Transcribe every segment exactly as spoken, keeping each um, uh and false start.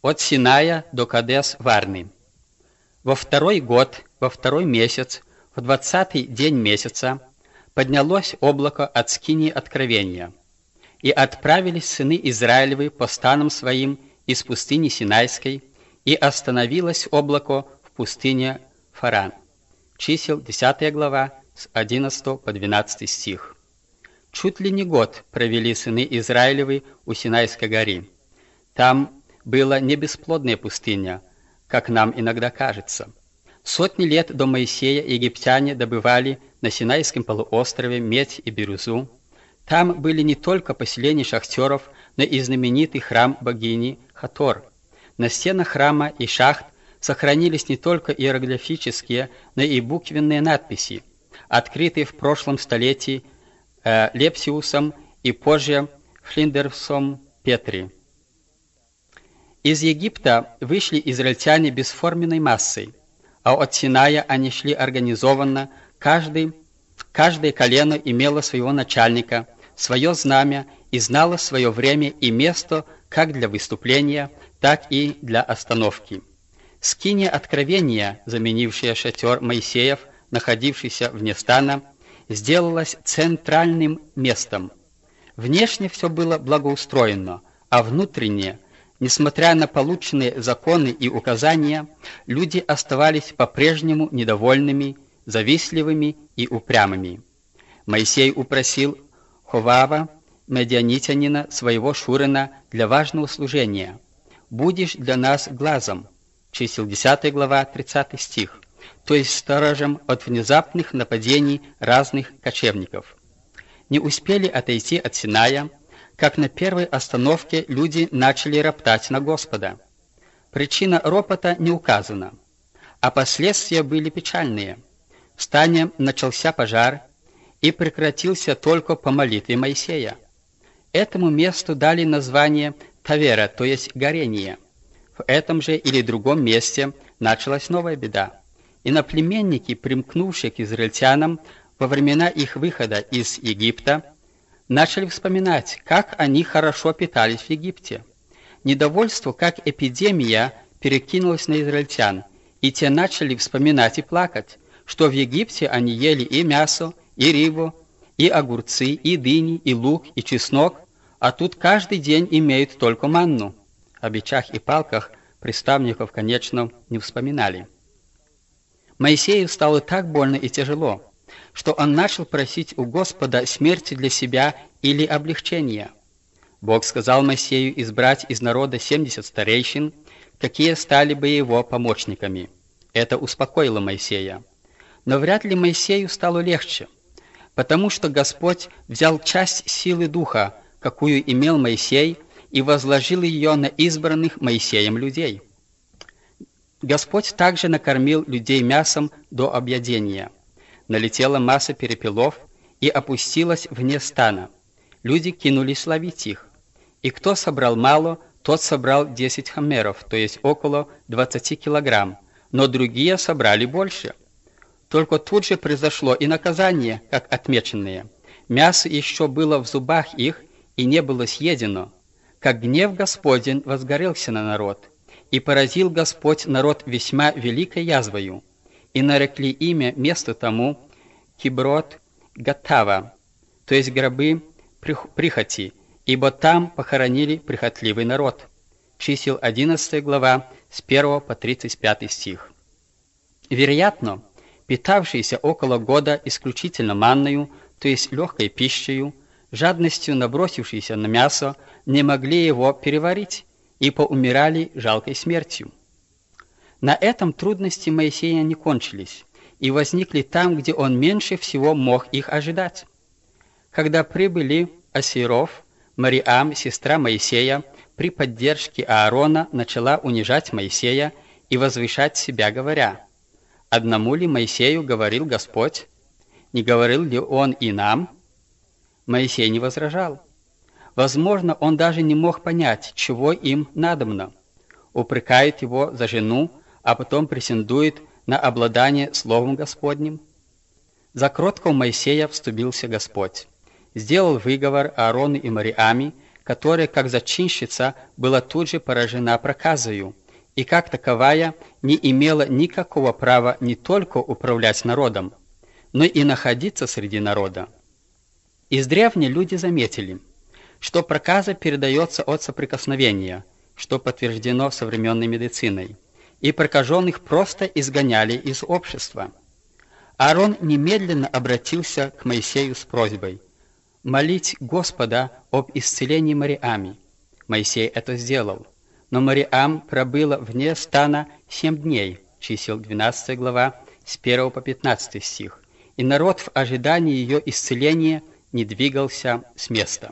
от Синая до Кадес-Варны. Во второй год, во второй месяц, в двадцатый день месяца, поднялось облако от скинии откровения, и отправились сыны Израилевы по станам своим из пустыни Синайской, и остановилось облако в пустыне Фаран. Чисел, десятая глава, с одиннадцатого по двенадцатый стих. Чуть ли не год провели сыны Израилевы у Синайской горы. Там была не бесплодная пустыня, как нам иногда кажется. Сотни лет до Моисея египтяне добывали на Синайском полуострове медь и бирюзу. Там были не только поселения шахтеров, но и знаменитый храм богини Хатор. На стенах храма и шахт сохранились не только иероглифические, но и буквенные надписи, открытые в прошлом столетии э, Лепсиусом и позже Флиндерсом Петри. Из Египта вышли израильтяне бесформенной массой, а от Синая они шли организованно, каждый, каждое колено имело своего начальника, свое знамя и знало свое время и место как для выступления, так и для остановки. Скиния откровения, заменившая шатер Моисеев, находившийся вне стана, сделалась центральным местом. Внешне все было благоустроено, а внутренне, несмотря на полученные законы и указания, люди оставались по-прежнему недовольными, завистливыми и упрямыми. Моисей упросил Ховава, медианитянина, своего шурина, для важного служения. «Будешь для нас глазом». Чисел, десятая глава, тридцатый стих, то есть сторожем от внезапных нападений разных кочевников. Не успели отойти от Синая, как на первой остановке люди начали роптать на Господа. Причина ропота не указана, а последствия были печальные. В стане начался пожар и прекратился только по молитве Моисея. Этому месту дали название Тавера, то есть горение. В этом же или другом месте началась новая беда. Иноплеменники, примкнувшие к израильтянам во времена их выхода из Египта, начали вспоминать, как они хорошо питались в Египте. Недовольство, как эпидемия, перекинулось на израильтян, и те начали вспоминать и плакать, что в Египте они ели и мясо, и рыбу, и огурцы, и дыни, и лук, и чеснок, а тут каждый день имеют только манну. О бичах и палках приставников, конечно, не вспоминали. Моисею стало так больно и тяжело, что он начал просить у Господа смерти для себя или облегчения. Бог сказал Моисею избрать из народа семьдесят старейшин, какие стали бы его помощниками. Это успокоило Моисея. Но вряд ли Моисею стало легче, потому что Господь взял часть силы Духа, какую имел Моисей, и возложил ее на избранных Моисеем людей. Господь также накормил людей мясом до объедения. Налетела масса перепелов и опустилась вне стана. Люди кинулись ловить их. И кто собрал мало, тот собрал десять хамеров, то есть около двадцати килограмм, но другие собрали больше. Только тут же произошло и наказание, как отмеченное. Мясо еще было в зубах их и не было съедено, как гнев Господень возгорелся на народ, и поразил Господь народ весьма великой язвою, и нарекли имя месту тому Киброт Гаттава, то есть гробы прихоти, ибо там похоронили прихотливый народ. Чисел, одиннадцатая глава, с первого по тридцать пятый стих. Вероятно, питавшиеся около года исключительно манною, то есть легкой пищей, жадностью набросившиеся на мясо, не могли его переварить и поумирали жалкой смертью. На этом трудности Моисея не кончились и возникли там, где он меньше всего мог их ожидать. Когда прибыли ассиров, Мариам, сестра Моисея, при поддержке Аарона начала унижать Моисея и возвышать себя, говоря: «Одному ли Моисею говорил Господь? Не говорил ли он и нам?» Моисей не возражал. Возможно, он даже не мог понять, чего им надобно. Упрекает его за жену, а потом претендует на обладание Словом Господним. За кроткого Моисея вступился Господь. Сделал выговор Аарону и Мариаме, которая, как зачинщица, была тут же поражена проказою, и как таковая не имела никакого права не только управлять народом, но и находиться среди народа. Издревле люди заметили, что проказа передается от соприкосновения, что подтверждено современной медициной, и прокаженных просто изгоняли из общества. Аарон немедленно обратился к Моисею с просьбой молить Господа об исцелении Мариами. Моисей это сделал, но Мариам пробыла вне стана семь дней, чисел двенадцатая глава, с первого по пятнадцатый стих, и народ в ожидании ее исцеления не двигался с места.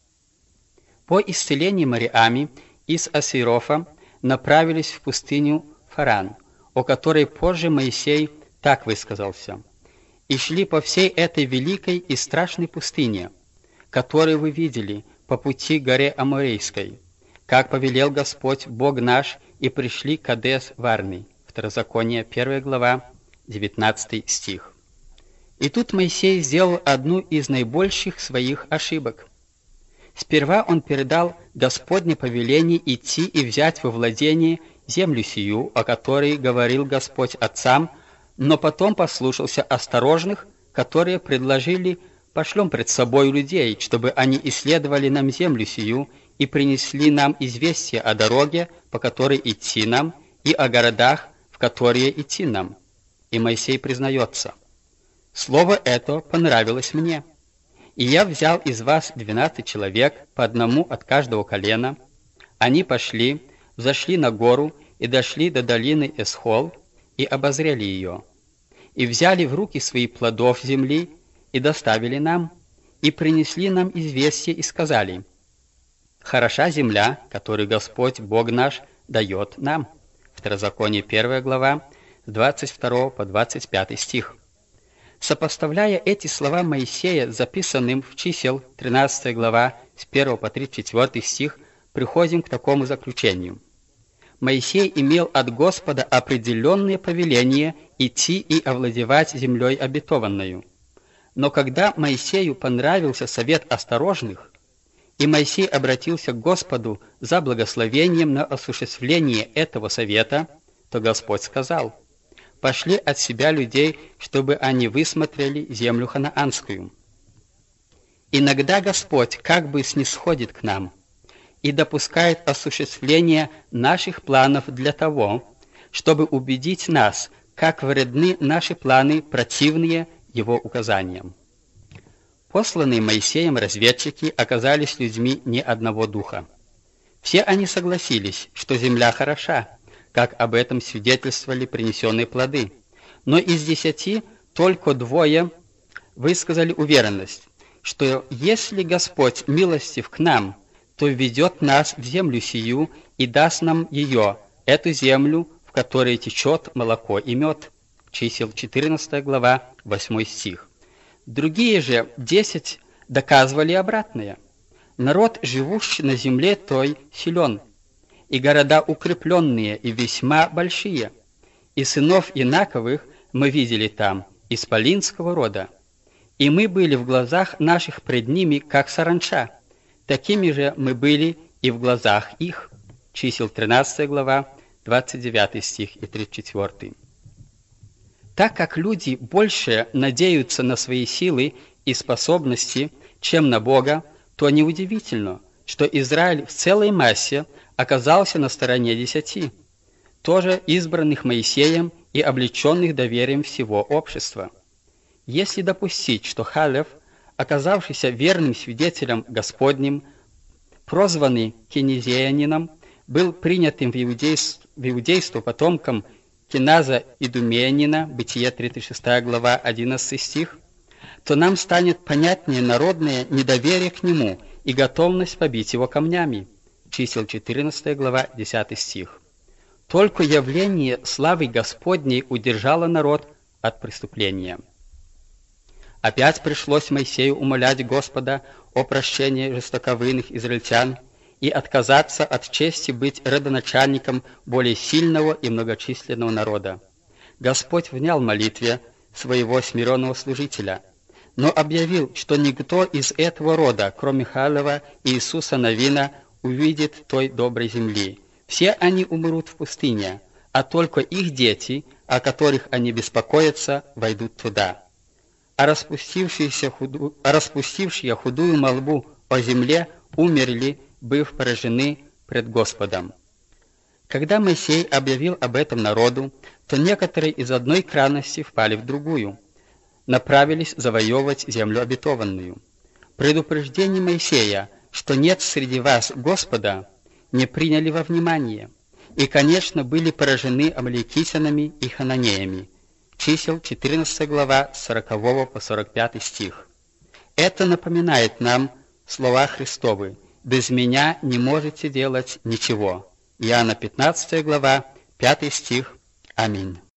По исцелении Мариами из Асирофа направились в пустыню Фаран, о которой позже Моисей так высказался: «И шли по всей этой великой и страшной пустыне, которую вы видели по пути к горе Аморейской, как повелел Господь Бог наш, и пришли к Кадес-Варны». Второзаконие, первая глава, девятнадцатый стих. И тут Моисей сделал одну из наибольших своих ошибок. Сперва он передал Господне повеление идти и взять во владение землю сию, о которой говорил Господь отцам, но потом послушался осторожных, которые предложили: «Пошлем пред собой людей, чтобы они исследовали нам землю сию и принесли нам известие о дороге, по которой идти нам, и о городах, в которые идти нам». И Моисей признается: «Слово это понравилось мне, и я взял из вас двенадцать человек, по одному от каждого колена. Они пошли, взошли на гору и дошли до долины Эсхол и обозрели ее, и взяли в руки свои плодов земли и доставили нам, и принесли нам известие и сказали: хороша земля, которую Господь Бог наш дает нам». Второзаконие, первая глава, с двадцать второго по двадцать пятый стих. Сопоставляя эти слова Моисея с записанным в чисел, тринадцатая глава, с первого по тридцать четвёртый стих, приходим к такому заключению. Моисей имел от Господа определенное повеление идти и овладевать землей обетованною. Но когда Моисею понравился совет осторожных, и Моисей обратился к Господу за благословением на осуществление этого совета, то Господь сказал: «Пошли от себя людей, чтобы они высмотрели землю ханаанскую». Иногда Господь как бы снисходит к нам и допускает осуществление наших планов для того, чтобы убедить нас, как вредны наши планы, противные Его указаниям. Посланные Моисеем разведчики оказались людьми не одного духа. Все они согласились, что земля хороша, как об этом свидетельствовали принесенные плоды, но из десяти только двое высказали уверенность, что если Господь милостив к нам, то введет нас в землю сию и даст нам ее, эту землю, в которой течет молоко и мед. Чисел, четырнадцатая глава, восьмой стих. Другие же десять доказывали обратное. Народ, живущий на земле той, силен, и города укрепленные и весьма большие, и сынов Инаковых мы видели там, исполинского рода, и мы были в глазах наших пред ними, как саранча, такими же мы были и в глазах их. Чисел, тринадцатая глава, двадцать девятый стих и тридцать четвёртый. Так как люди больше надеются на свои силы и способности, чем на Бога, то неудивительно, что Израиль в целой массе оказался на стороне десяти, тоже избранных Моисеем и облеченных доверием всего общества. Если допустить, что Халев, оказавшийся верным свидетелем Господним, прозванный кенезеянином, был принятым в иудейство, в иудейство потомком Кеназа Идумеянина, Бытие, тридцать шестая глава, одиннадцатый стих, то нам станет понятнее народное недоверие к нему и готовность побить его камнями. Чисел, четырнадцатая глава, десятый стих. Только явление славы Господней удержало народ от преступления. Опять пришлось Моисею умолять Господа о прощении жестоковыйных израильтян и отказаться от чести быть родоначальником более сильного и многочисленного народа. Господь внял молитве своего смиренного служителя, но объявил, что никто из этого рода, кроме Халева и Иисуса Навина, увидит той доброй земли. Все они умрут в пустыне, а только их дети, о которых они беспокоятся, войдут туда. А распустившиеся худу... а распустившие худую молву о земле умерли, быв поражены пред Господом. Когда Моисей объявил об этом народу, то некоторые из одной крайности впали в другую, направились завоевывать землю обетованную. Предупреждение Моисея, что нет среди вас Господа, не приняли во внимание, и, конечно, были поражены амаликитянами и хананеями. Чисел четырнадцатая глава, с сорокового по сорок пятый стих. Это напоминает нам слова Христовы: «Без меня не можете делать ничего». Иоанна пятнадцатая глава, пятый стих. Аминь.